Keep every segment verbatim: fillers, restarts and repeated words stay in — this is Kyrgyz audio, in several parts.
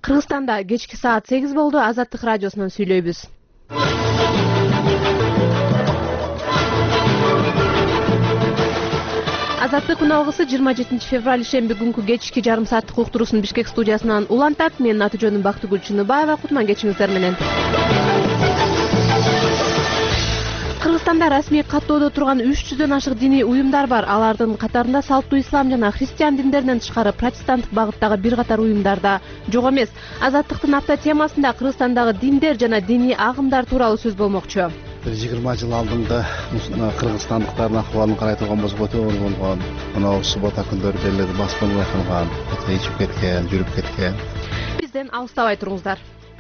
Кыргызстанда кечки саат сегиз болду. Азаттык радиосунан сүйлөйбүз. Азаттык үналгысы жыйырма жетинчи февраль ишемби күнкү кечки жарым сааттык уктуруусун Бишкек студиясынан улантат. Менин аты-жөнүм Бактыгүл Чыныбаева. Кутман кечиңиздер менен. Кыргызстанда расмий каттоодо турган үч жүздөн ашык диний уюмдар бар. Алардын катарында салттуу ислам жана христиан диндеринен тышкары протестанттык багыттагы бир катар уюмдар да жок эмес. Азаттыктын апта темасында Кыргызстандагы диндер жана диний агымдар тууралуу сөз болмокчу. бир жыйырма жыл алдында кыргызстандыктардын акыбалын карай турган болсок өтө оор болгон. Мына суббота күндөрү деле баскынга кылган, ичип кеткен, жүрүп кеткен. Бизден алыстабай туруңуздар.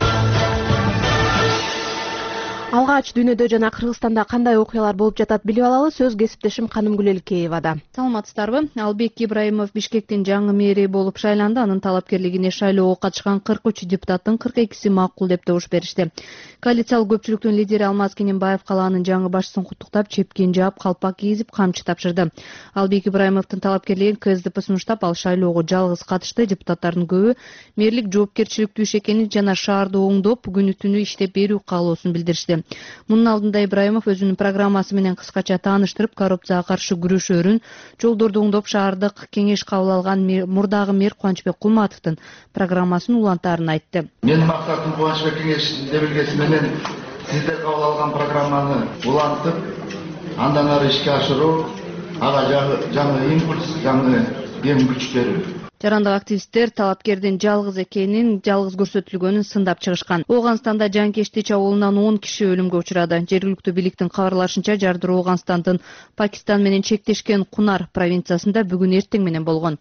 Алгач дүйнөдө жана Кыргызстанда кандай окуялар болуп жатат билип алалы. Сөз кесиптешим Канымгүл Элкеевада. Саламатсыздарбы? Албек Ибраимов Бишкектин жаңы мэри болуп шайланды. Анын талапкерлигине шайлоого катышкан кырк үч депутаттын кырк экиси макул деп добуш беришти. Коалициялык көпчүлүктүн лидери Алмаз Кененбаев калаанын жаңы башчысын куттуктап, чепкин жаап, калпак кийизип, камчы тапшырды. Албек Ибраимовдун талапкерлигин КСДП сунуштап, ал шайлоого жалгыз катышты. Депутаттардын көбү мэрлик жоопкерчиликтүү иш экенин жана шаарды оңдоп, күнү түнү иштеп берүү каалоосун билдиришти. Мунун алдында Ибраимов өзүнүн программасы менен кыскача тааныштырып, коррупцияга каршы күрөшөөрүн, жолдорду оңдоп, шаардык кеңеш кабыл алган мурдагы мэр Кубанычбек Кулматовдун программасын улантаарын айтты. Менин максатым Кубанычбек кеңешинин белгиси менен сиздер кабыл алган программаны улантып, андан ары ишке ашыруу, ага жаңы импульс, жаңы эң күч берүү. Жарандык активисттер талапкердин жалгыз экенин, жалгыз көрсөтүлгөнүн сындап чыгышкан. Ооганстанда Жанкешти чабуулунан он киши өлүмгө учурады. Жергиликтүү бийликтин кабарлашынча, жардыруу Ооганстандын Пакистан менен чектешкен Кунар провинциясында бүгүн эртең менен болгон.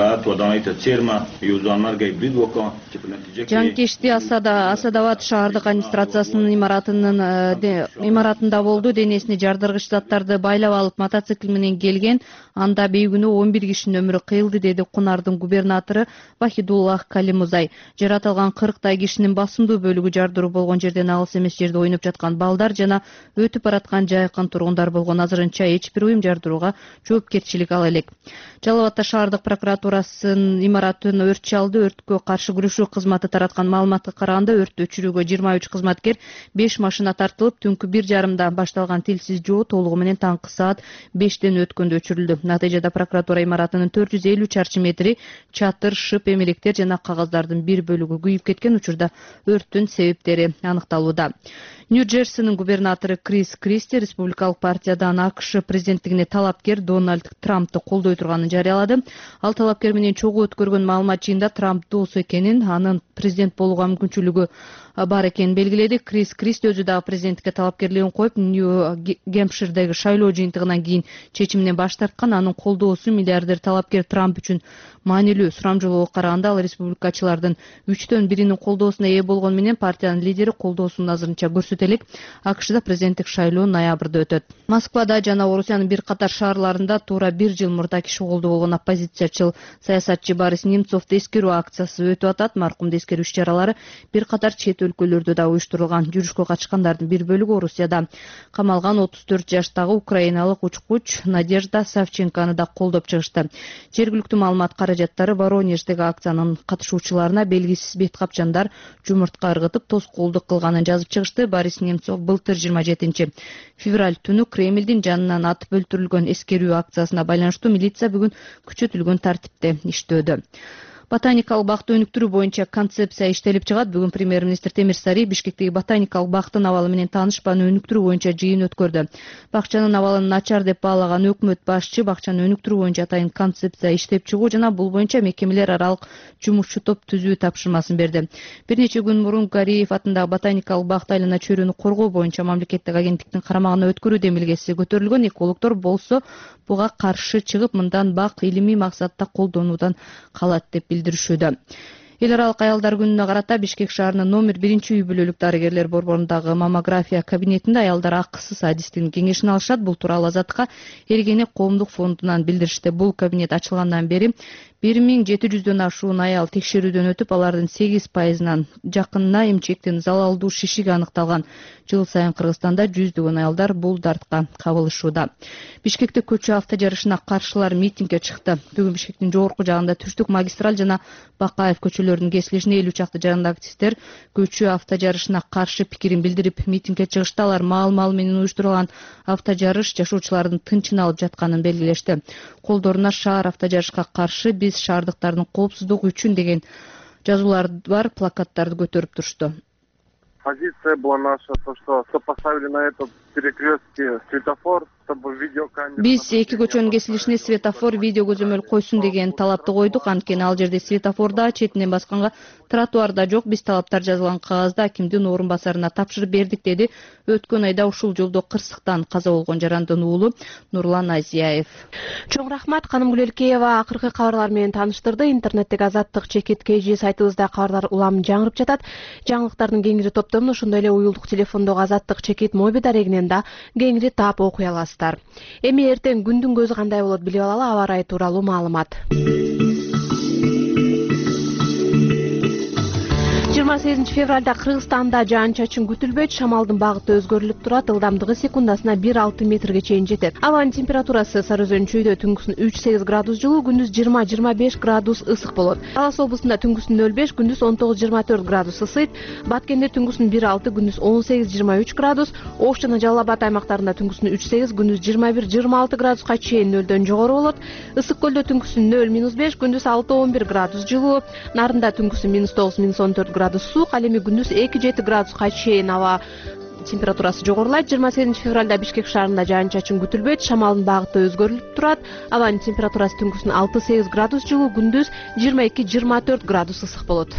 Жанкешти Асада Асадабад шаардык администрациясынын имаратынын имаратында болду. Денесине жардыргыч заттарды байлап алып мотоцикл менен келген. Анда бейгүнөө он бир кишинин өмүрү кыйылды, деди Кунардын губернатору Вахидуллах Калимузай. Жаратылган кырктай кишинин басымдуу бөлүгү жардыруу болгон жерден алыс эмес жерде ойноп жаткан балдар жана өтүп бараткан жайкын тургундар болгон. Азырынча эч бир уюм жардырууга жоопкерчилик ала элек. Жалал Абадта шаардык прокуратурасынын имаратын өрт чалды. Өрткө каршы күрөшүү кызматы тараткан маалыматка караганда, өрттү өчүрүүгө жыйырма үч кызматкер, беш машина тартылып, түнкү бир жарымда башталган тилсиз жоо толугу менен таңкы саат бештен өткөндө өчүрүлдү. Натыйжада прокуратура имаратынын төрт жүз элүү чарчы метри чатыр, шып, эмелектер жана кагаздардын бир бөлүгү күйүп кеткен. Учурда өрттүн себептери аныкталууда. Нью-Джерсинин губернатору Крис Кристи республикалык партиядан АКШ президенттигине талапкер Дональд Трампты колдой турганын жарыялады. Ал талапкер менен чогуу өткөргөн маалымат жыйында Трамп дос экенин, анын президент болууга мүмкүнчүлүгү бар экенин белгиледи. Крис Кристи өзү дагы президенттикке талапкерлигин коюп, Нью-Гэмпширдеги шайлоо жыйынтыгынан кийин чечиминен баш тарткан. Анын колдоосу миллиардер талапкер Трамп үчүн маанилүү. Сурамжылоого караганда, ал республикачылардын үчтөн биринин колдоосуна ээ болгону менен партиянын лидери колдоосун азырынча көрсөтө элек. АКШда президенттик шайлоо ноябрда өтөт. Москвада жана Орусиянын бир катар шаарларында туура бир жыл мурда киши колдоо болгон оппозициячыл саясатчы Борис Немцовду эскерүү акциясы өтүп атат. Маркумду эскерүү иш-чаралары бир катар чет өлкөлөрдө да уюштурулган. Жүрүшкө катышкандардын бир бөлүгү Орусияда. Камалган отуз төрт жаштагы украиналык учкуч Надежда Савченкону да колдоп чыгышты. Жергиликтүү маалымат каражаттары Воронеждеги акциянын катышуучуларына белгисиз бет капчандар жумуртка ыргытып тоскоолдук кылганын жазып чыгышты. Борис Немцов былтыр жыйырма жетинчи февраль түнү Кремлдин жанынан атып өлтүрүлгөн эскерүү акциясына байланыштуу милиция бүгүн күчөтүлгөн тартипте иштөөдө. Ботаникалык бакты өнүктүрүү боюнча концепция иштелип чыгат. Бүгүн премьер-министр Темир Сарий Бишкектеги ботаникалык бактын абалы менен таанышпаны өнүктүрүү боюнча жыйын өткөрдү. Бакчанын абалын начар деп баалаган өкмөт башчы бакчаны өнүктүрүү боюнча атайын концепция иштеп чыгуу жана бул боюнча мекемелер аралык жумушчу топ түзүү тапшырмасын берди. Бир нече күн мурун Гариев атындагы ботаникалык бакты айлана чөйрөнү коргоо боюнча мамлекеттик агенттиктин карамагына өткөрүү демилгеси көтөрүлгөн. Экологдор болсо буга каршы чыгып, мындан бак илимий максатта колдонуудан калат деп билдиришүүдө. Эл аралык аялдар күнүнө карата Бишкек шаарынын номер биринчи үй бүлөлүк дарыгерлер борборундагы маммография кабинетинде аялдар акысыз адистин кеңешин алышат. Бул тууралуу Азаттыкка Эргене коомдук фондунан билдиришти. Бул кабинет ачылгандан бери бир миң жети жүздөн ашуун аял текшерүүдөн өтүп, алардын сегиз пайызынан жакынына эмчектин залалдуу шишиги аныкталган. Жыл сайын Кыргызстанда жүздөгөн аялдар бул дартка кабылышууда. Бишкекте көчө авто жарышына каршылар митингге чыкты. Бүгүн Бишкектин жогорку жагында Түштүк магистраль жана Бакаев көчөлөрү көчөлөрдүн кесилишине элүү чакты жаранды активисттер көчө автожарышына каршы пикирин билдирип митингге чыгышты. Алар маал-мал менен уюштурулган автожарыш жашоочулардын тынчын алып жатканын белгилешти. Колдоруна шаар автожарышка каршы биз шаардыктардын коопсуздугу үчүн деген жазуулар бар плакаттарды көтөрүп турушту. Позиция была наша, то, что поставили на этот перекрестке светофор, чтобы видеокамера... Биз эки көчөнүн кесилишине светофор, видео көзөмөл койсун деген талапты койдук. Анткени ал жерде светофорда, четинен басканга тротуарда жок. Биз талаптар жазылган кагазды акимдин орун басарына тапшырып бердик, деди өткөн айда ушул жолдо кырсыктан каза болгон жарандын уулу Нурлан Азияев. Чоң рахмат. Каным Гүлелкеева акыркы кабарлар менен тааныштырды. Интернеттеги Азаттык чекит кей жи сайтыбызда кабарлар улам жаңырып жатат. Жаңылыктардын кеңири топтомун ошондой эле уюлдук телефондогу Азаттык чекит моби дарегинен да кеңири таап окуй аласыздар. Эми эртең күндүн көзү кандай болот билип алалы. Аба ырайы тууралуу маалымат. жыйырма сегизинчи февралда Кыргызстанда жаан-чачын күтүлбөйт. Шамалдын багыты өзгөрүлүп турат. Ылдамдыгы секундасына бир алты метрге чейин жетет. Абанын температурасы Сары Өзөн чүйдө түнкүсүн үч сегиз градус жылуу, күндүз жыйырма жыйырма беш градус ысык болот. Талас облусунда түнкүсүн нөл беш, күндүз он тогуз жыйырма төрт градус ысыйт. Баткенде түнкүсүн бир алты, күндүз он сегиз жыйырма үч градус. Ош жана Жалал Абад аймактарында түнкүсүн үч сегиз, күндүз жыйырма бир жыйырма алты градуска чейин нөлдөн жогору болот. Ысык көлдө түнкүсүн нөл минус беш, күндүз алты он бир градус жылуу. Нарында түнкүсүн минус тогуз минус он төрт градус суук. Ал эми күндүз эки жети градуска чейин аба температурасы жогорулайт. жыйырма сегизинчи февралда Бишкек шаарында жаан-чачын күтүлбөйт. Шамалдын багыты өзгөрүлүп турат. Абанын температурасы түнкүсүн алты сегиз градус жылуу, күндүз жыйырма эки жыйырма төрт градус ысык болот.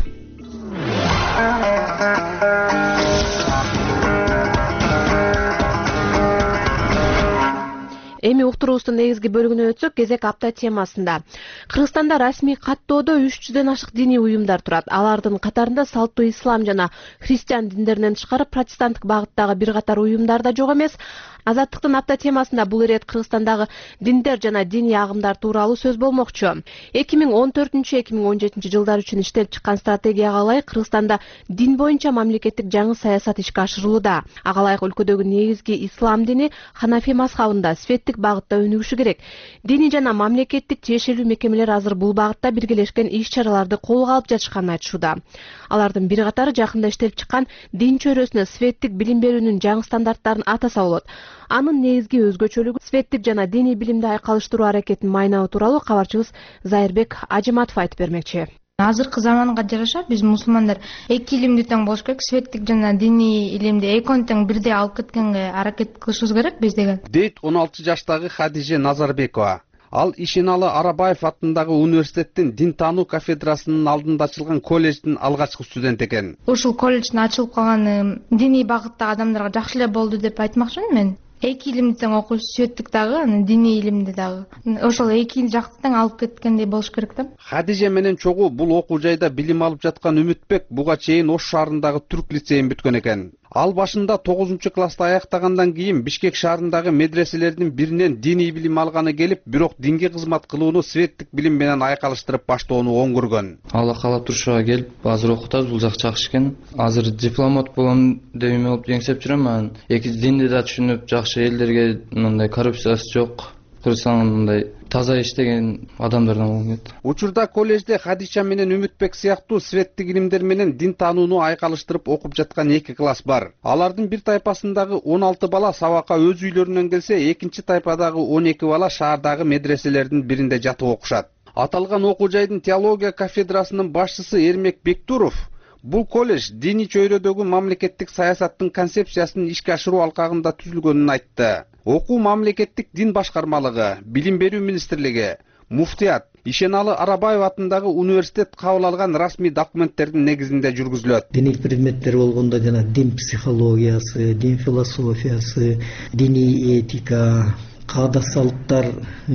Эми уктуруубуздун негизги бөлүгүнө өтсөк, кезек апта темасында. Кыргызстанда расмий каттоодо үч жүздөн ашык диний уюмдар турат. Алардын катарында салттуу ислам жана христиан диндеринен тышкары протестанттык багыттагы бир катар уюмдар да жок эмес. Азаттыктын апта темасында бул ирет Кыргызстандагы диндер жана диний агымдар тууралуу сөз болмокчу. эки миң он төртүнчү эки миң он жетинчи жылдар үчүн иштелип чыккан стратегияга ылайык Кыргызстанда дин боюнча мамлекеттик жаңы саясат ишке ашырылууда. Ага ылайык өлкөдөгү негизги ислам дини Ханафи мазхабында светтик багытта өнүгүшү керек. Диний жана мамлекеттик тиешелүү мекемелер азыр бул багытта биргелешкен иш-чараларды колго алып жатышканын айтышууда. Алардын бир катары жакында иштелип чыккан дин чөйрөсүнө светтик билим берүүнүн жаңы стандарттарын атаса болот. Анын негизги өзгөчөлүгү светтик жана диний билимди айкалыштыруу аракетин майнабы тууралуу кабарчыбыз Зайырбек Ажыматов айтып бермекчи. Азыркы заманга жараша биз мусулмандар эки илимди тең болуш керек, светтик жана диний илимди экөөнү тең бирдей алып кеткенге аракет кылышыбыз керек биз деген. Дейт он алты жаштагы Хадиже Назарбекова. Ал Ишеналы Арабаев атындагы университеттин дин таануу кафедрасынын алдында ачылган колледждин алгачкы студент экен. Ушул колледждин ачылып калганы диний багыттагы адамдарга жакшы эле болду деп айтмакчымын мен. Эки илимди тең окуш, светтик дагы, анан диний илимди дагы. Ошол эки жакты тең алып кеткендей болуш керек да. Хадиже менен чогуу бул окуу жайда билим алып жаткан Үмүтбек буга чейин Ош шаарындагы Түрк лицейин бүткөн экен. Ал башында тогузунчу класста аяктагандан кийин Бишкек шаарындагы медреселердин биринен диний билим алганы келип, бирок динге кызмат кылууну светтик билим менен айкалыштырып баштоону оң көргөн. Алла каалап турушуга келип, азыр окутабыз, бул жак жакшы экен. Азыр дипломат болом деп эме болуп жеңсеп жүрөм, анан эки динди да түшүнүп, жакшы элдерге мындай коррупциясы жок. Кыргызстандай таза иштеген адамдардан болуп келет. Учурда колледжде Хадича менен Үмүтбек сыяктуу светтик илимдер менен дин таанууну айкалыштырып окуп жаткан эки класс бар. Алардын бир тайпасындагы он алты бала сабакка өз үйлөрүнөн келсе, экинчи тайпадагы он эки бала шаардагы медреселердин биринде жатып окушат. Аталган окуу жайдын теология кафедрасынын башчысы Эрмек Бектуров бул колледж диний чөйрөдөгү мамлекеттик саясаттын концепциясын ишке ашыруу алкагында түзүлгөнүн айтты. Окуу мамлекеттик дин башкармалыгы, билим берүү министрлиги, муфтият, Ишеналы Арабаев атындагы университет кабыл алган расмий документтердин негизинде жүргүзүлөт. Диний предметтер болгондо жана дин психологиясы, дин философиясы, диний этика, каада салттар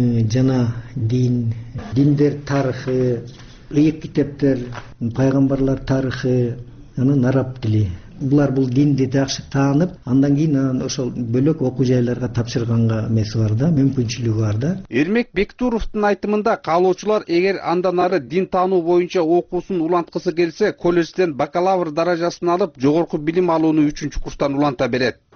жана дин, диндер тарыхы, ыйык китептер, пайгамбарлар тарыхы, анан араб тили. Булар бул динди жакшы таанып, андан кийин анан ошол бөлөк окуу жайларга тапшырганга эмеси бар да, мүмкүнчүлүгү бар да. Эрмек Бектуровдун айтымында каалоочулар эгер андан ары дин таануу боюнча окуусун уланткысы келсе, колледжден бакалавр даражасын алып, жогорку билим алууну үчүнчү курстан уланта берет.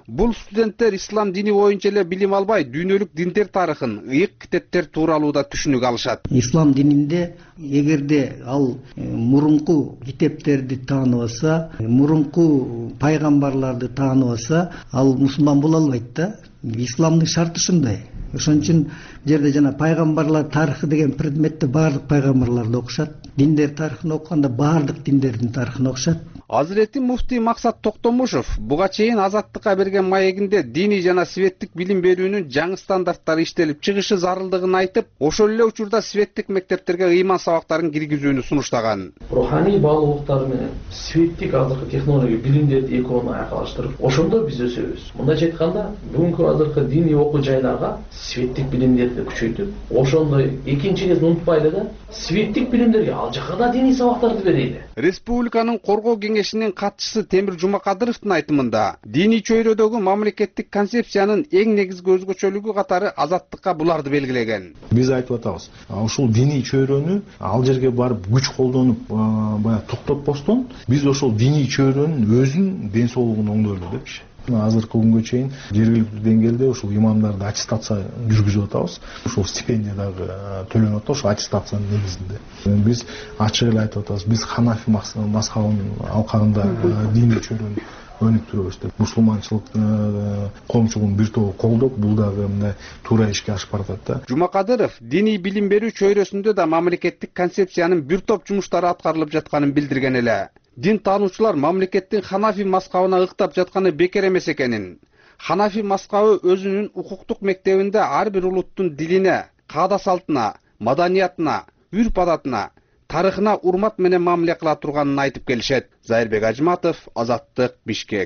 Бул студенттер ислам дини боюнча эле билим албай, дүйнөлүк диндер тарыхын, ыйык китептер тууралуу да түшүнүк алышат. Ислам дининде эгерде ал мурунку китептерди тааныбаса, мурунку пайгамбарларды тааныбаса, ал мусулман боло албайт да. Исламдын шарты ушундай. Ошон үчүн жерде жана пайгамбарлар тарыхы деген предметте баардык пайгамбарларды окушат. Диндер тарыхын окуганда баардык диндердин тарыхын окушат. Азирети муфтий Максат Токтомушев буга чейин Азаттыкка берген маегинде диний жана светтик билим берүүнүн жаңы стандарттары иштелип чыгышы зарылдыгын айтып, ошол эле учурда светтик мектептерге ыйман сабактарын киргизүүнү сунуштаган. Руханий баалуулуктар менен светтик азыркы технология билимдерди экөөнү айкалыштырып, ошондо биз өсөбүз. Мындайча айтканда, бүгүнкү азыркы диний окуу жайларга светтик билимдерди күчөйтүп, ошондой экинчи кез унутпайлы да, светтик билимдерге ал жака да диний сабактарды берели. Республиканын коргоо кеңешинин катчысы Темир Жумакадыровдун айтымында, диний чөйрөдөгү мамлекеттик концепциянын эң негизги өзгөчөлүгү катары азаттыкка буларды белгилеген. Биз айтып атабыз, ушул диний чөйрөнү ал жерге барып күч колдонуп, баягы токтотпостон, биз ошол диний чөйрөнүн өзүнүн ден соолугун оңдойлу депчи. Азыркы күнгө чейин жергиликтүү деңгээлде ушул имамдарды аттестация жүргүзүп атабыз. Ушул стипендия дагы төлөнүп атат, ошол аттестациянын негизинде. Биз ачык эле айтып атабыз, биз Ханафи мазхабынын алкагында диний чөйрөнү өнүктүрөбүз деп. Мусулманчылык коомчулугунун бир тобу колдоп, бул дагы мындай туура ишке ашып баратат да. Жумакадыров диний билим берүү чөйрөсүндө да мамлекеттик концепциянын бир топ жумуштары аткарылып жатканын билдирген эле. Дин таануучулар мамлекеттин Ханафи мазхабына ыктап жатканы бекер эмес экенин. Ханафи мазхабы өзүнүн укуктук мектебинде ар бир улуттун дилине, каада салтына, маданиятына, үрп-адатына, тарыхына урмат менен мамиле кыла турганын айтып келишет. Зайырбек Ажматов, Азаттык, Бишкек.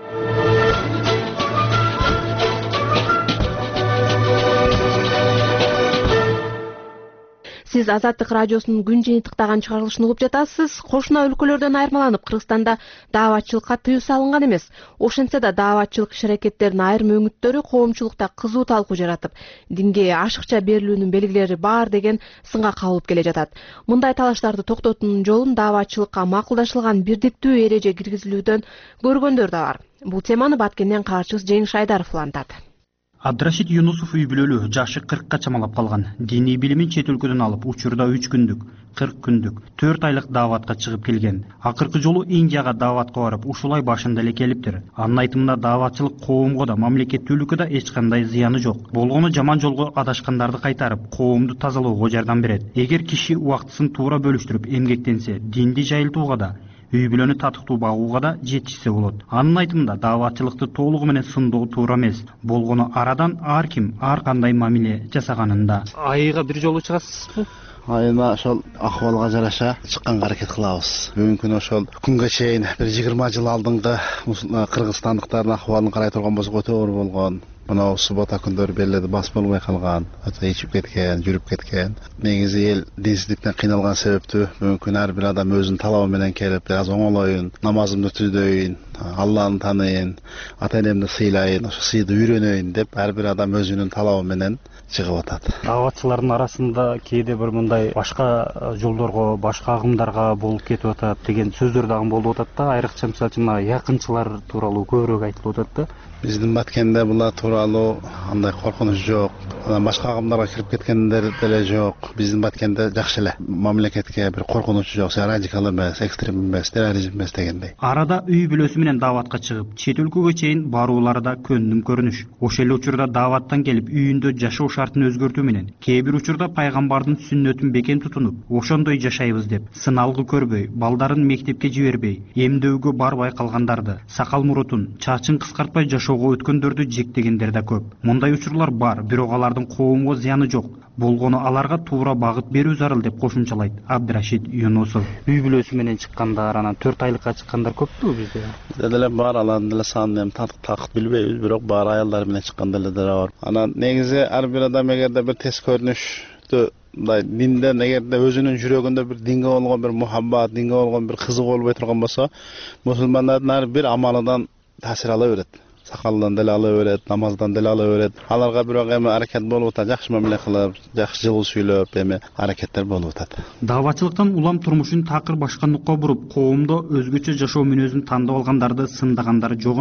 Сиз Азаттык радиосунун күн жыйынтыктаган чыгарылышын угуп жатасыз. Кошуна өлкөлөрдөн айырмаланып, Кыргызстанда дааватчылыкка тыюу салынган эмес. Ошентсе да дааватчылык иш-аракеттеринин айрым өңүттөрү коомчулукта кызуу талкуу жаратып, динге ашыкча берилүүнүн белгилери бар деген сынга кабылып келе жатат. Мындай талаштарды токтотуунун жолун дааватчылыкка макулдашылган бирдиктүү эреже киргизилүүдөн көргөндөр да бар. Бул теманы Баткенден каарчыбыз Жеңиш Айдаров улантат. Абдрашид Юнусов үй бүлөлүү, жашы кыркка чамалап калган. Диний билимин чет өлкөдөн алып, учурда үч күндүк, кырк күндүк, төрт айлык дааватка чыгып келген. Акыркы жолу Индияга дааватка барып, ушулай башында эле келиптир. Анын айтымында дааватчылык коомго да, мамлекеттүүлүккө да эч кандай зыяны жок. Болгону жаман жолго адашкандарды кайтарып, коомду тазалоого жардам берет. Эгер киши убактысын туура бөлүштүрүп эмгектенсе, динди жайылтууга да, үй бүлөнү татыктуу багууга да жетишсе болот. Анын айтымында дааватчылыкты толугу менен сындоо туура эмес. Болгону арадан ар ким ар кандай мамиле жасаганында. Айга бир жолу чыгасызбы? Айына ошол акыбалга жараша чыкканга аракет кылабыз. Бүгүнкү күнү ошол күнгө чейин бир жыйырма жыл алдыңкы кыргызстандыктардын акыбалын карай турган болсок өтө оор болгон. Мына суббота күндөрү белледи бас болбой калган, өтө ичип кеткен, жүрүп кеткен. Негизи эл динсиздиктен кыйналган себептүү бүгүнкү күнү ар бир адам өзүнүн талабы менен келип, аз оңолоюн, намазымды түздөйүн, Алланы тааныйын, ата энемди сыйлайын, ошо сыйды үйрөнөйүн деп ар бир адам өзүнүн талабы менен чыгып атат. Дааватчылардын арасында кээде бир мындай башка жолдорго, башка агымдарга болуп кетип атат деген сөздөр дагы болуп атат да. Айрыкча мисалы үчүн якынчылар тууралуу көбүрөөк айтылып атат да. Биздин Баткенде булар тууралуу андай коркунуч жок. Анан башка агымдарга кирип кеткендер деле жок. Биздин Баткенде жакшы эле. Мамлекетке бир коркунуч жок, радикал эмес, экстрем эмес, терроризм эмес дегендей. Арада үй бүлөсү менен дааватка чыгып, чет өлкөгө чейин баруулары да көндүм көрүнүш. Ошол эле учурда дааваттан келип, үйүндө жашоо шартын өзгөртүү менен кээ бир учурда пайгамбардын сүннөтүн бекем тутунуп, ошондой жашайбыз деп сыналгы көрбөй, балдарын мектепке жибербей, эмдөөгө барбай калгандарды, сакал мурутун, чачын кыскартпай жашоого өткөндөрдү жектегендер да көп. Мындай учурлар бар, бирок алардын коомго зыяны жок. Болгону аларга туура багыт берүү зарыл деп кошумчалайт Абдрашид Юнусов. Үй бүлөсү менен чыккандар, анан төрт айлыкка чыккандар көппү бизде? Бизде деле бар, алардын деле санын эми такып билбейбиз, бирок бар аялдар менен чыккан деле бар. Анан негизи ар бир адам эгерде бир тез көрүнүштү мындай динден эгерде өзүнүн жүрөгүндө бир динге болгон бир мухаббат, динге болгон бир кызыгуу болбой турган болсо, мусулмандардын ар бир амалынан таасир ала берет. Сакалдан деле ала берет, намаздан деле ала берет. Аларга бирок эми аракет болуп атат, жакшы мамиле кылып, жакшы жылуу сүйлөп, эми аракеттер болуп атат. Дааватчылыктан улам турмушун такыр башка нукка буруп, коомдо өзгөчө жашоо мүнөзүн тандап алгандарды сындагандары жок эмес.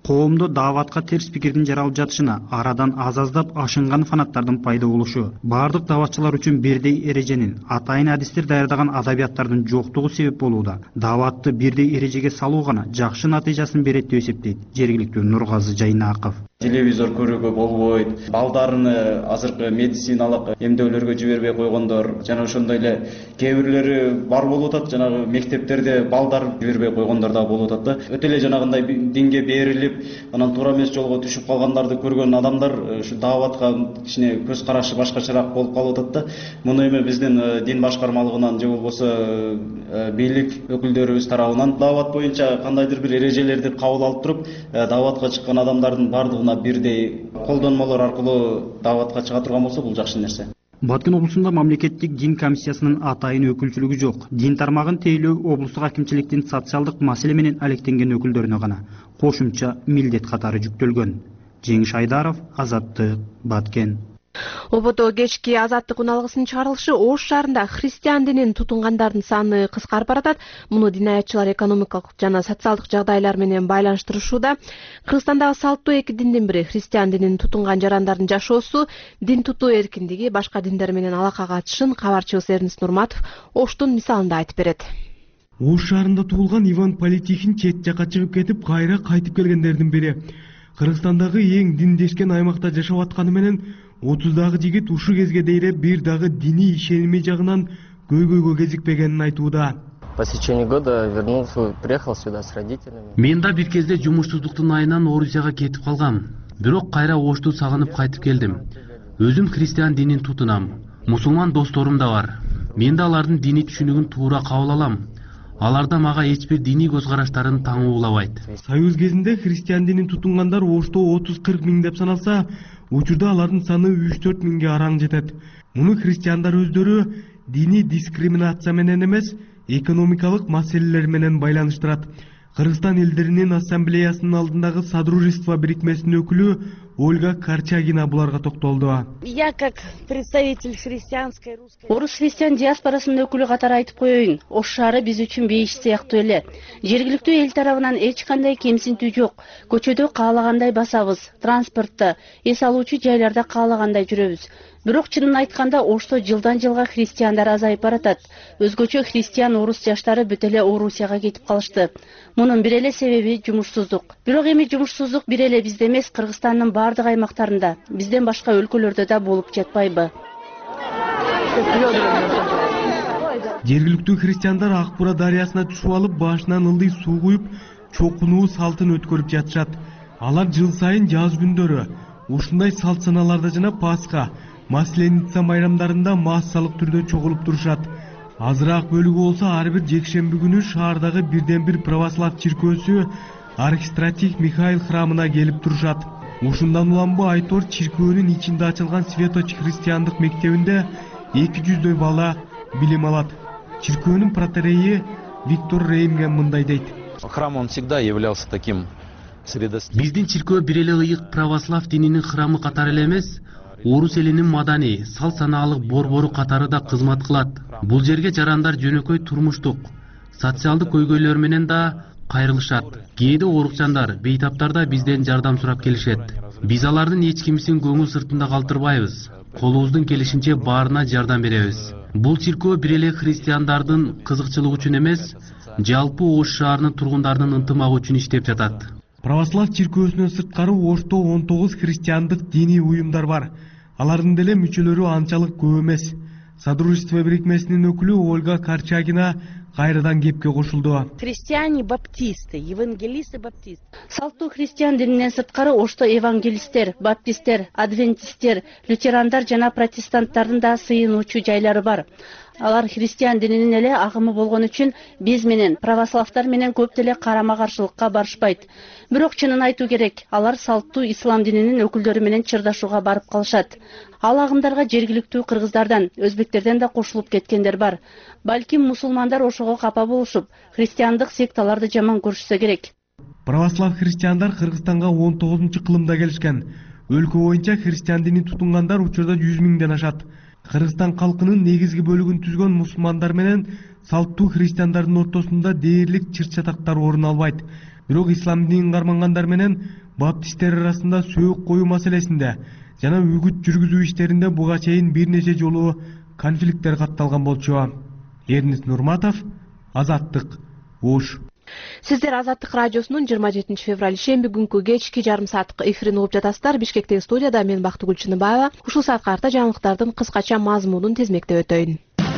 коомдо дааватка терс пикирдин жаралып жатышына арадан аз аздап ашынган фанаттардын пайда болушу, баардык дааватчылар үчүн бирдей эреженин, атайын адистер даярдаган адабияттардын жоктугу себеп болууда. Дааватты бирдей эрежеге салуу гана жакшы натыйжасын берет деп эсептейт жергиликтүү Нургазы Жайнаков. Телевизор көрүүгө болбойт, балдарыны азыркы медициналык эмдөөлөргө жибербей койгондор, жана ошондой эле кээ бирлери бар болуп атат, жанагы мектептерде балдар жибербей койгондор да болуп атат да. Өтө эле жанагындай динге берилип, анан туура эмес жолго түшүп калгандарды көргөн адамдар ушу дааватка кичине көз карашы башкачараак болуп калып атат да. Муну эми биздин дин башкармалыгынан же болбосо бийлик өкүлдөрүбүз тарабынан даават боюнча кандайдыр бир эрежелерди кабыл алып туруп, дааватка чыккан адамдардын бардыгына бирдей колдонмолор аркылуу дааватка чыга турган болсо бул жакшы нерсе. Баткен облусунда мамлекеттик дин комиссиясынын атайын өкүлчүлүгү жок. Дин тармагын тейлөө облустук акимчиликтин социалдык маселе менен алектенген өкүлдөрүнө гана кошумча милдет катары жүктөлгөн. Жеңиш Айдаров, Азаттык, Баткен. Ободо кечки азаттык уналгысынын чыгарылышы Ош шаарында христиан динин тутунгандардын саны кыскарып баратат. Муну динаятчылар экономикалык жана социалдык жагдайлар менен байланыштырышууда. Кыргызстандагы салттуу эки диндин бири христиан динин тутунган жарандардын жашоосу, дин тутуу эркиндиги, башка диндер менен алакага чыкышын кабарчыбыз Эрнест Нурматов Оштун мисалында айтып берет. Ош шаарында туулган Иван Политихин чет жакка чыгып кетип, кайра кайтып келгендердин бири. Кыргызстандагы эң диндешкен аймакта жашап атканы менен отуздагы жигит ушу кезге дейре бир дагы диний ишеними жагынан көйгөйгө кезикпегенин айтууда. По течению года вернулся, приехал сюда с родителями. Мен да бир кезде жумушсуздуктун айынан Орусияга кетип калгам. Бирок кайра Ошту сагынып кайтып келдим. Өзүм христиан динин тутунам. Мусулман досторум да бар. Мен да алардын диний түшүнүгүн туура кабыл алам. Аларда мага эч бир диний көз караштарын таң уулабайт. Союз кезинде христиан динин тутунгандар Ошто отуз кырк миң деп саналса, учурда алардын саны үч төрт миңге араң жетет. Муну христиандар өздөрү диний дискриминация менен эмес, экономикалык маселелер менен байланыштырат. Кыргызстан элдеринин ассамблеясынын алдындагы Содружество бирикмесинин өкүлү Ольга Корчагина буларга токтолду. Я как представитель христианской русской Орус христиан диаспорасынын өкүлү катары айтып коеюн. Ош шаары биз үчүн бейиш сыяктуу эле. Жергиликтүү эл тарабынан эч кандай кемсинтүү жок. Көчөдө каалагандай басабыз, транспортто, эс алуучу жайларда каалагандай жүрөбүз. Бирок чынын айтканда Ошто жылдан жылга христиандар азайып баратат. Өзгөчө христиан орус жаштары бүт эле Орусияга кетип калышты. Мунун бир эле себеби жумушсуздук. Бирок эми жумушсуздук бир эле бизде эмес, Кыргызстандын бардык аймактарында, бизден башка өлкөлөрдө да болуп жатпайбы? Жергиликтүү христиандар Акбура дарыясына түшүп алып, башынан ылдый суу куюп, чокунуу салтын өткөрүп жатышат. Алар жыл сайын жаз күндөрү ушундай салт саналарда жана Пасха, Масленица майрамдарында массалык түрдө чогулуп турушат. Азыраак бөлүгү болсо ар бир жекшемби күнү шаардагы бирден бир православ чиркөөсү Архистратих Михаил храмына келип турушат. Ушундан уланбы Айтор чиркөөнүн ичинде ачылган Светоч христиандык мектебинде эки жүздөй бала билим алат. Чиркөөнүн протерейи Виктор Реймген мындай дейт. Храм он всегда являлся таким средостатичным. Биздин чиркөө бир эле ыйык православ дининин храмы катары эле эмес, орус элинин маданий, салт санаалык борбору катары да кызмат кылат. Бул жерге жарандар жөнөкөй турмуштук, социалдык көйгөйлөр менен да кайрылышат. Кээде орукчандар, бейтаптар да бизден жардам сурап келишет. Биз алардын эч кимисин көңүл сыртында калтырбайбыз. Колубуздун келишинче баарына жардам беребиз. Бул чиркөө бир эле христиандардын кызыкчылыгы үчүн эмес, жалпы Ош шаарынын тургундарынын ынтымагы үчүн иштеп жатат. Православ чиркөөсүнөн сырткары Ошто он тогуз христиандык диний уюмдар бар. Алардын деле мүчөлөрү анчалык көп эмес. Содружество бирикмесинин өкүлү Ольга Корчагина кайрадан кепке кошулду. Христиане баптисты, евангелисты баптисты. Салттуу христиан дининен сырткары Ошто евангелисттер, баптисттер, адвентисттер, лютерандар жана протестанттардын да сыйынуучу жайлары бар. Алар христиан дининин эле агымы болгон үчүн биз менен, православдар менен көп деле карама каршылыкка барышпайт. Бирок чынын айтуу керек, алар салттуу ислам дининин өкүлдөрү менен чырдашууга барып калышат. Ал агымдарга жергиликтүү кыргыздардан, өзбектерден да кошулуп кеткендер бар. Балким мусулмандар ошого капа болушуп, христиандык секталарды жаман көрүшсө керек. Православ христиандар Кыргызстанга он тогузунчу кылымда келишкен. Өлкө боюнча христиан динин тутунгандар учурда жүз миңден ашат. Кыргызстан калкынын негизги бөлүгүн түзгөн мусулмандар менен салттуу христиандардын ортосунда дээрлик чыр-чатактар орун албайт. Бирок ислам динин кармангандар менен баптисттер арасында сөөк коюу маселесинде жана үгүт жүргүзүү иштеринде буга чейин бир нече жолу конфликттер катталган болчу. Эрнис Нурматов, Азаттык, Ош. Сиздер Азаттык радиосунун жыйырма жетинчи февраль шемби күнкү кечки жарым сааттык эфирин угуп жатасыздар. Бишкектеги студияда мен Бактыгүл Чыныбаева. Ушул саатка карта жаңылыктардын кыскача мазмунун тизмектеп өтөйүн.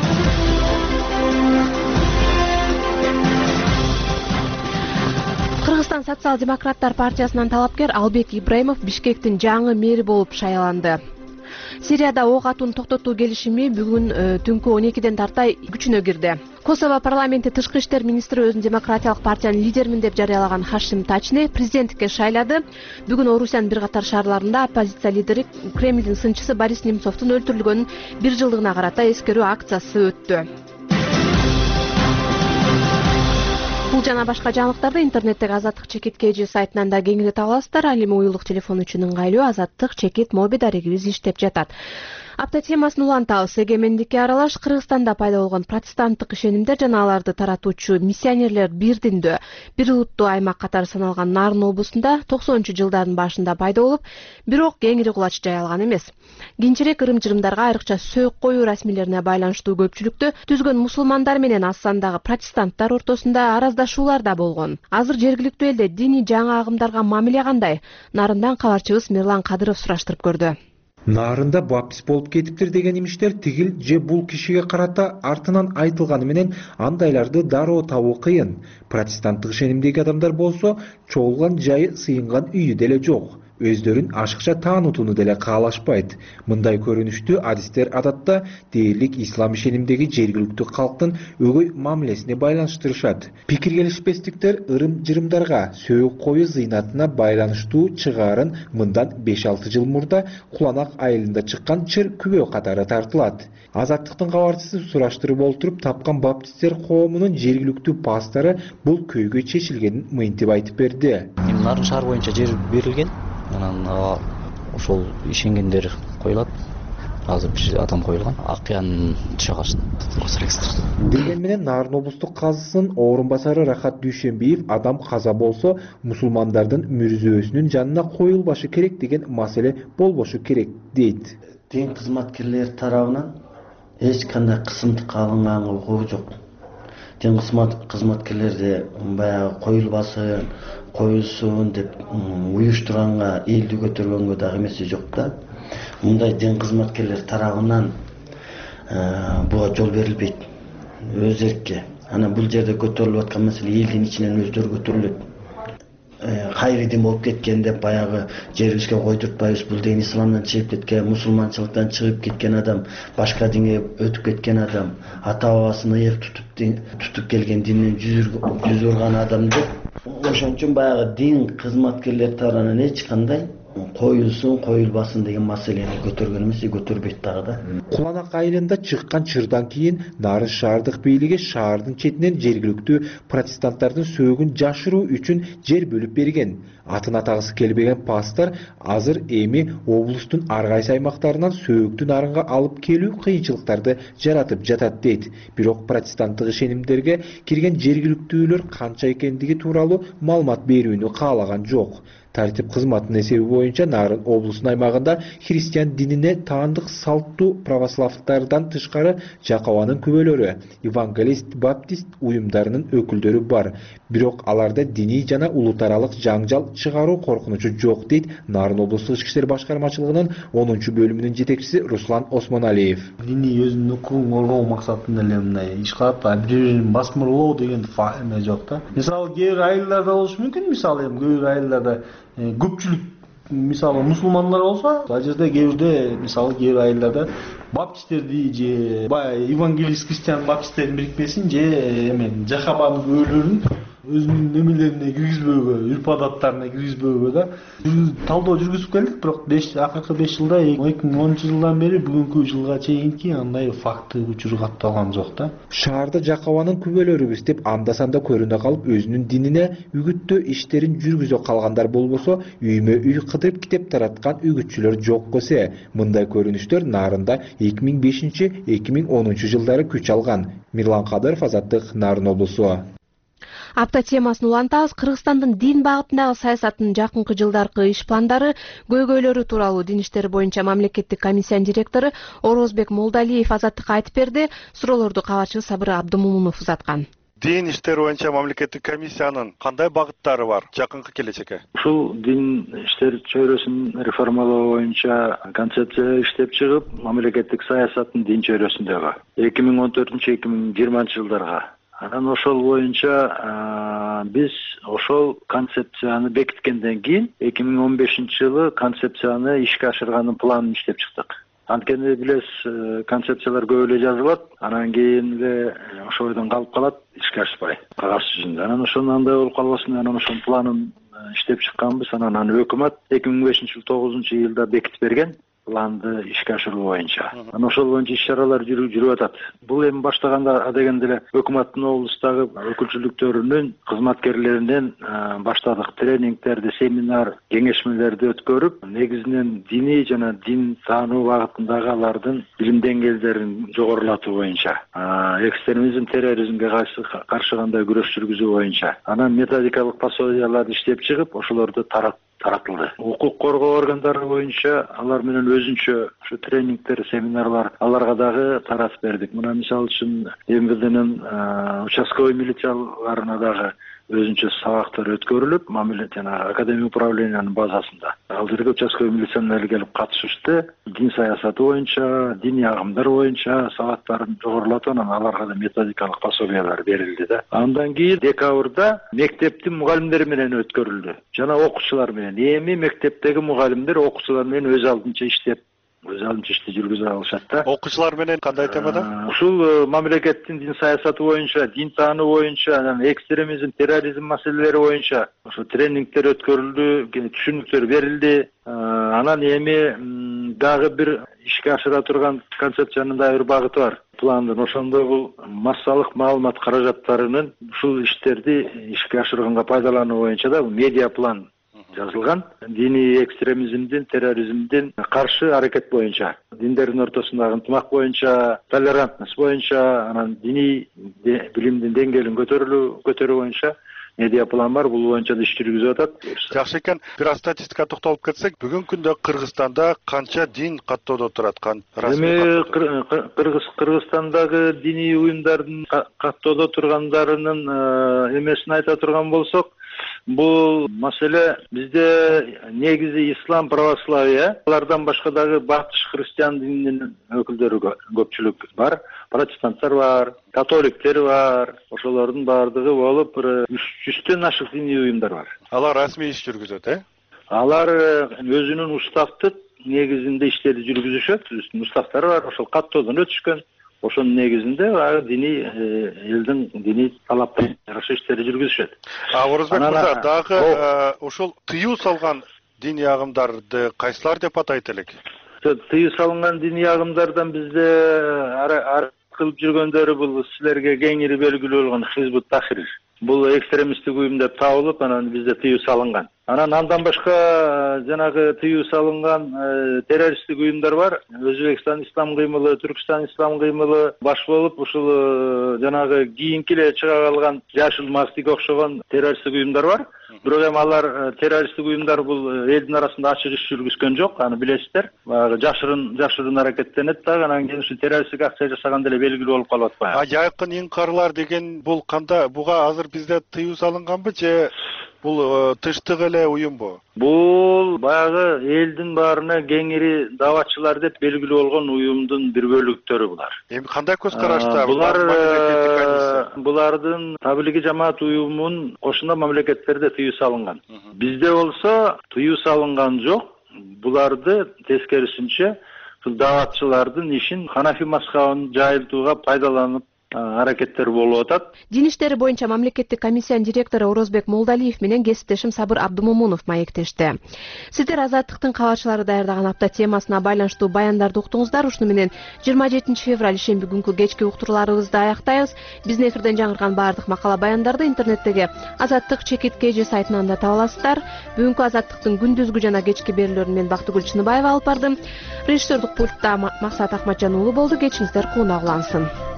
Кыргызстан социал-демократтар партиясынан талапкер Албек Ибраимов Бишкектин жаңы мэри болуп шайланды. Сирияда ок атууну токтотуу келишими бүгүн түнкү он экиден тартай күчүнө кирди. Косово парламенти тышкы иштер министри өзүн демократиялык партиянын лидеримин деп жарыялаган Хашим Тачни президенттикке шайлады. Бүгүн Орусиянын бир катар шаарларында оппозиция лидери Кремлдин сынчысы Борис Немцовдун өлтүрүлгөнүнүн бир жылдыгына карата эскерүү акциясы өттү. Бул жана башка жаңылыктарды интернеттеги Азаттык чекит kg сайтынан да кеңири таба аласыздар. Ал эми уюлдук телефон үчүн ыңгайлуу Азаттык чекит моби дарегибиз иштеп жатат. Апта темасын улантабыз. Эгемендикке аралаш Кыргызстанда пайда болгон протестанттык ишенимдер жана аларды таратуучу миссионерлер бир диндүү, бир улуттуу аймак катары саналган Нарын облусунда токсонунчу жылдардын башында пайда болуп, бирок кеңири кулач жая алган эмес. Кийинчерээк ырым-жырымдарга, айрыкча сөөк коюу расмилерине байланыштуу көпчүлүктү түзгөн мусулмандар менен аз сандагы протестанттар ортосунда араздашуулар да болгон. Азыр жергиликтүү элде диний жаңы агымдарга мамиле кандай? Нарындан кабарчыбыз Мирлан Кадыров сураштырып көрдү. Нарында баптист болуп кетиптир деген имиштер тигил же бул кишиге карата артынан айтылганы менен андайларды дароо табуу кыйын. Протестанттык ишенимдеги адамдар болсо чогулган жайы, сыйынган үйү деле жок. Өздөрүн ашыкча таанутууну деле каалашпайт. Мындай көрүнүштүү адистер адатта дээрлик ислам ишенимдеги жергиликтүү калктын өгөй мамилесине байланыштырышат. Пикир келишпестиктер ырым-жырымдарга, сөөк коюу зыйнатына байланыштуу чыгаарын мындан беш алты жыл мурда Куланак айылында чыккан чыр күбө катары тартылат. Азаттыктын кабарчысы сураштырып олтуруп тапкан баптисттер коомунун жергиликтүү пастары бул көйгөй чечилгенин мынтип айтып берди. Нарын шаар боюнча жер берилген. Анан ошол ишенгендер коюлат. Азыр бир адам коюлган. Акыянын чыгашын. Деген менен Нарын облустук казысынын орун басары Рахат Дүйшенбиев адам каза болсо мусулмандардын мүрзөөсүнүн жанына коюлбашы керек деген маселе болбошу керек дейт. Дин кызматкерлери тарабынан эч кандай кысымдыкка алынган окуу жок. Дин кызматкерлери баягы коюлбасын, коюлсун деп уюштурганга, элди көтөргөнгө дагы эмеси жок да. Мындай дин кызматкерлери тарабынан буга жол берилбейт. Өз эркке. Анан бул жерде көтөрүлүп аткан маселе элдин ичинен өздөрү көтөрүлөт. Кайры дин болуп кеткен деп баягы жерибизге койдуртпайбыз. Бул дин исламдан чыгып кеткен, мусулманчылыктан чыгып кеткен адам, башка динге өтүп кеткен адам, ата бабасын ыйык тутуп тутуп келген динден жүз урган адам деп. Ошон үчүн баягы дин кызматкерлери тарабынан эч кандай коюлсун, коюлбасын деген маселени көтөргөн эмес, көтөрбөйт дагы да. Куланак айылында чыккан чырдан кийин Нарын шаардык бийлиги шаардын четинен жергиликтүү протестанттардын сөөгүн жашыруу үчүн жер бөлүп берген. Атын атагысы келбеген пастор азыр эми облустун ар кайсы аймактарынан сөөктү нарынга алып келүү кыйынчылыктарды жаратып жатат дейт. Бирок протестанттык ишенимдерге кирген жергиликтүүлөр канча экендиги тууралуу маалымат берүүнү каалаган жок. Тартип кызматынын эсеби боюнча Нарын облусунун аймагында христиан динине таандык салттуу православдыктардан тышкары Жакабанын күбөлөрү, евангелист, баптист уюмдарынын өкүлдөрү бар. Бирок аларда диний жана улут аралык жаңжал чыгаруу коркунучу жок дейт Нарын облустук ички иштер башкармачылыгынын онунчу бөлүмүнүн жетекчиси Руслан Осмоналиев. Диний өзүнүн укугун коргоо максатында эле мындай иш кылат, а бир-бирин басмырлоо деген эме жок да. Мисалы кээ бир айылдарда болушу мүмкүн, мисалы эми кээ бир айылдарда көпчүлүк мисалы мусулмандар болсо, ал жерде кээ бирде мисалы кээ бир айылдарда баптисттерди же баягы евангелист христиан баптисттердин бирикмесин же эме Жакабанын күбөлөрүн өзүнүн немелерине киргизбөөгө, үрп адаттарына киргизбөөгө да талдоо жүргүзүп келдик, бирок акыркы беш жылда эки миң онунчу жылдан бери бүгүнкү жылга чейинки андай факты учур катталган жок да. Шаарда Жакабанын күбөлөрүбүз деп анда-санда көрүнө калып өзүнүн динине үгүттөө иштерин жүргүзө калгандар болбосо, үймө үй кыдырып китеп тараткан үгүтчүлөр жок көсе. Мындай көрүнүштөр Нарында эки миң бешинчи эки миң онунчу жылдары күч алган. Мирлан Кадыров, Азаттык, Нарын облусу. Апта темасын улантабыз. Кыргызстандын дин багытындагы саясатынын жакынкы жылдаркы иш пландары, көйгөйлөрү тууралуу Дин иштери боюнча мамлекеттик комиссиянын директору Орозбек Молдалиев Азаттыкка айтып берди. Суроолорду кабарчыбыз Сабыр Абдымомунов узаткан. Дин иштери боюнча мамлекеттик комиссиянын кандай багыттары бар жакынкы келечекке? Ушул дин иштери чөйрөсүн реформалоо боюнча концепция иштеп чыгып, мамлекеттик саясаттын дин чөйрөсүндөгү эки миң он төртүнчү эки миң жыйырманчы жылдарга. Анан ошол боюнча биз ошол концепцияны бекиткенден кийин эки миң он бешинчи жылы концепцияны ишке ашырганын планын иштеп чыктык. Анткени билесиз, концепциялар көп эле жазылат, анан кийин эле ошол бойдон калып калат, ишке ашпай кагаз жүзүндө. Анан ошону андай болуп калбасын, анан ошонун планын иштеп чыкканбыз. Анан аны өкмөт эки миң бешинчи жылы тогузунчу июлда бекитип берген планды ишке ашыруу боюнча. Анан ошол боюнча иш-чаралар жүрүп атат. Бул эми баштаганда дегенде эле өкмөттүн облустагы өкүлчүлүктөрүнүн кызматкерлеринен баштадык. Тренингтерди, семинар, кеңешмелерди өткөрүп, негизинен диний жана дин таануу багытындагы алардын билим деңгээлдерин жогорулатуу боюнча, экстремизм, терроризмге каршы кандай күрөш жүргүзүү боюнча. Анан методикалык пособияларды иштеп чыгып, ошолорду тарат таратылды. Укук коргоо органдары боюнча алар менен өзүнчө ушу тренингтер, семинарлар аларга дагы таратып бердик. Мына мисалы үчүн эм вэ дэнин участковый милицияларына дагы өзүнчө сабактар өткөрүлүп, мамиле жана академия управлениянын базасында. Ал жерге участковый милиционерлер келип катышышты. Дин саясаты боюнча, диний агымдар боюнча сабактарын жогорулатып, анан аларга да методикалык пособиялар берилди да. Андан кийин декабрда мектептин мугалимдери менен өткөрүлдү. Жана окуучулар менен. Эми мектептеги мугалимдер окуучулар менен өз алдынча иштеп өз алдынча ишти жүргүзө алышат да. Окуучулар менен кандай темада? Ушул мамлекеттин дин саясаты боюнча, дин таануу боюнча, анан экстремизм, терроризм маселелери боюнча ошо тренингтер өткөрүлдү, түшүнүктөр берилди. Анан эми дагы бир ишке ашыра турган концепциянын да бир багыты бар. Пландын ошондо бул массалык маалымат каражаттарынын ушул иштерди ишке ашырганга пайдалануу боюнча да медиа план жазылган. Диний экстремизмдин, терроризмдин каршы аракет боюнча, диндердин ортосундагы ынтымак боюнча, толерантность боюнча, анан диний билимдин деңгээлин көтөрүлүү көтөрүү боюнча медиа план бар. Бул боюнча да иш жүргүзүп атат. Жакшы экен. Бир аз статистикага токтолуп кетсек, бүгүнкү күндө Кыргызстанда канча дин каттоодо турат? Эми Кыргыз Кыргызстандагы диний уюмдардын каттоодо тургандарынын эмесин айта турган болсок, бул маселе бизде негизи ислам, православие, алардан башка дагы батыш христиан дининин өкүлдөрү көпчүлүк бар, протестанттар бар, католиктер бар. Ошолордун баардыгы болуп бир жүздөн ашык диний уюмдар бар. Алар расмий иш жүргүзөт, э? Алар өзүнүн уставдык негизинде иштерди жүргүзүшөт. Уставтары бар, ошол каттоодон өтүшкөн. Ошонун негизинде диний элдин диний талаптарына жараша иштерди жүргүзүшөт. А Орозбек мырза, дагы ушул тыюу салган диний агымдарды кайсылар деп атайт элек? Тыюу салынган диний агымдардан бизде кылып жүргөндөрү бул силерге кеңири белгилүү болгон Хизбут Тахрир. Бул экстремисттик уюм деп табылып, анан бизде тыюу салынган. Анан андан башка жанагы тыюу салынган террористтик уюмдар бар. Өзбекстан ислам кыймылы, Түркстан ислам кыймылы баш болуп, ушул жанагы кийинки эле чыга калган Жашыл Мактик окшогон террористтик уюмдар бар. Бирок эми алар террористтик уюмдар бул элдин арасында ачык иш жүргүзгөн жок, аны билесиздер. Баягы жашырын жашырын аракеттенет дагы, анан кийин ушу террористтик акция жасаганда эле белгилүү болуп калып атпайбы? А жайкын инкарлар деген бул кандай? Буга азыр бизде тыюу салынганбы же бул тыштык эле уюмбу? Бул баягы элдин баарына кеңири даватчылар деп белгилүү болгон уюмдун бир бөлүктөрү булар. Эми кандай көз карашта? Булар булардын таблиги жамаат уюмунун кошуна мамлекеттерде тыюу салынган. Бизде болсо тыюу салынган жок. Буларды тескерисинче даватчылардын ишин ханафи мазхабын жайылтууга пайдаланып аракеттер болуп атат. Дин иштери боюнча мамлекеттик комиссиянын директору Орозбек Молдалиев менен кесиптешим Сабыр Абдымомунов маектешти. Сиздер Азаттыктын кабарчылары даярдаган апта темасына байланыштуу баяндарды уктуңуздар. Ушуну менен жыйырма жетинчи февраль ишемби күнкү кечки уктурууларыбызды аяктайбыз. Биздин эфирден жаңырган баардык макала баяндарды интернеттеги Азаттык чекит кж сайтынан да таба аласыздар. Бүгүнкү Азаттыктын күндүзгү жана кечки берүүлөрүн мен Бактыгүл Чыныбаева алып бардым. Режиссердук пультта Максат Акматжан уулу болду. Кечиңиздер кууна улансын.